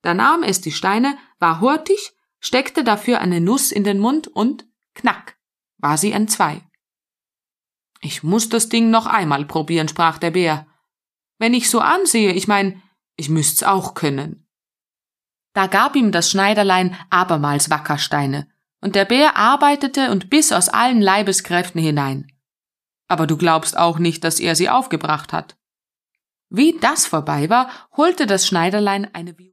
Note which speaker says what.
Speaker 1: Da nahm es die Steine, war hurtig, steckte dafür eine Nuss in den Mund und knack, war sie entzwei. »Ich muß das Ding noch einmal probieren«, sprach der Bär. »Wenn ich so ansehe, ich müsst's auch können.« Da gab ihm das Schneiderlein abermals Wackersteine, und der Bär arbeitete und biss aus allen Leibeskräften hinein. Aber du glaubst auch nicht, dass er sie aufgebracht hat. Wie das vorbei war, holte das Schneiderlein eine